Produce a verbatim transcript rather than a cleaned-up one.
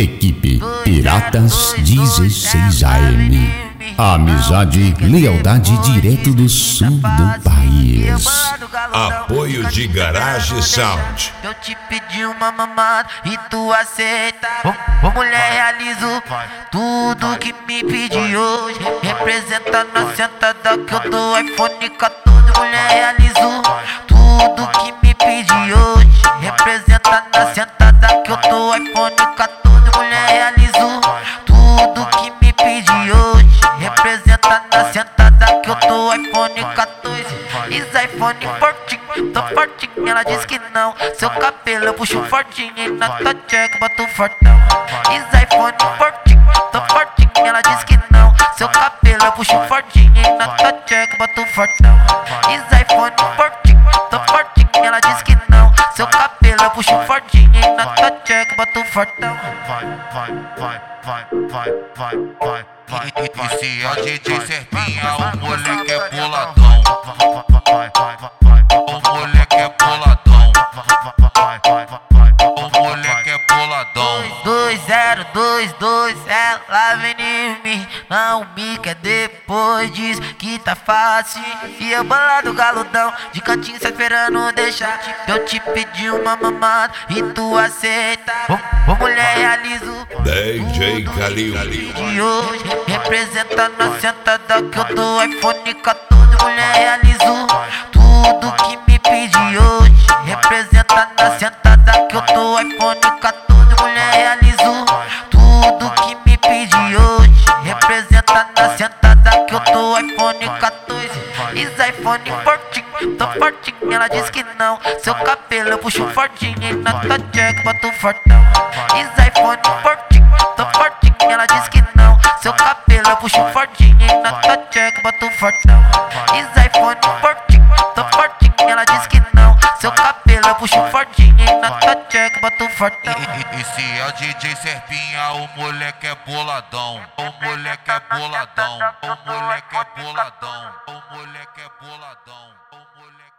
Equipe Piratas dezesseis A M. Amizade, lealdade direto do sul do país. Apoio de Garage Sound. Eu te pedi uma mamada e tu aceita. Ô, ô mulher, realizo tudo que me pedi hoje. Representa na sentada que eu dou iPhone quatorze. Mulher, realizo tudo que me pedi hoje. Representa na sentada que eu dou iPhone quatorze. Mulher, realizo tudo que me pedi hoje. Representa na sentada que eu dou iPhone quatorze. Is iPhone fortinho, tô fortinho, ela diz que não. Seu cabelo eu puxo fortinho e na tua check boto fortão. Is iPhone fortinho, tô fortinho, ela diz que não. Seu cabelo eu puxo fortinho e na tua check boto fortão. Is iPhone fortinho, tô fortinho, ela diz que não. Seu cabelo eu puxo fortinho e na tua check boto fortão. Vai, vai, vai, vai, vai, vai, vai. E, e, e se é D J Serpinha, o moleque é boladão. O moleque é boladão. O moleque é boladão. dois zero dois dois, ela vem em mim. Não me quer depois diz que tá fácil. E eu bolado galudão, de cantinho só esperando deixar. Eu te pedi uma mamada e tu aceita. Ô, ô mulher, realizo D J Kalil. de hoje. Representa na sentada que eu dou iPhone quatorze. Mulher, realizo tudo que me pedi hoje. Representa na sentada que eu dou iPhone quatorze. Mulher, realizo tudo que me pedi hoje. Representa na sentada que eu dou iPhone quatorze. Is iPhone fortinho, tô fortinho, ela diz que não. Seu cabelo eu puxo fortinho e na tua check boto fortão. Is iPhone fortinho, tô fortinho, ela diz que não. Seu cabelo eu puxo fortinho e na tua check boto fortão. Is iPhone fortinho, tô fortinho, ela diz que não. Seu cabelo eu puxo fortinho e na tua check boto fortão. E, e, e se é D J Serpinha, o moleque é boladão. O moleque é boladão. O moleque é boladão. O moleque é boladão. O moleque